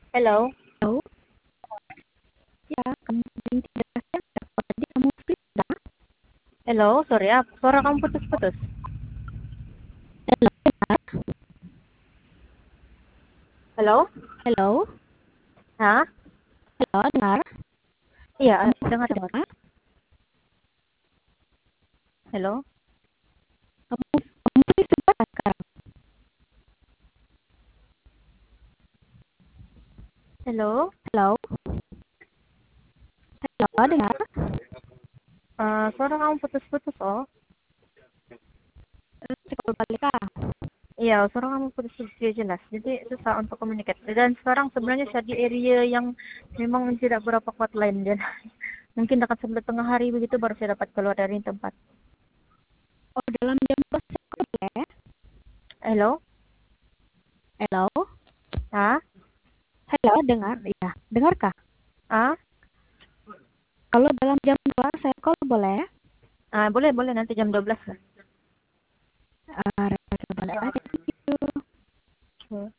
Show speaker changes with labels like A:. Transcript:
A: Hello?
B: Halo? Ya, kamu tidak siap. Tadi kamu free dah?
A: Hello? Sorry ya, suara kamu putus-putus.
B: Halo, dengar?
A: Halo?
B: Halo?
A: Hah?
B: Halo, dengar?
A: Iya,
B: Kamu
A: dengar,
B: bisa
A: dengar.
B: dengar?
A: Hello?
B: Kamu free sebentar sekarang?
A: Hello?
B: Halo? Halo, dengar?
A: Suara kamu putus-putus, oh.
B: Sekolah balik ah.
A: Iya, suara kamu putus-putus tidak jelas. Jadi susah untuk komunikasi. Dan sekarang sebenarnya saya di area yang memang tidak berapa kuat lain. Dan mungkin dekat sebelah tengah hari begitu baru saya dapat keluar dari tempat.
B: Oh, dalam jam 12 sekolah boleh?
A: Hello?
B: Halo?
A: Hah?
B: Halo, dengar? Iya, dengarkah?
A: Ah?
B: Kalau dalam jam 2 saya call boleh?
A: Boleh, boleh. Nanti jam 12 lah.
B: Reka balik aja gitu.
A: Hmm.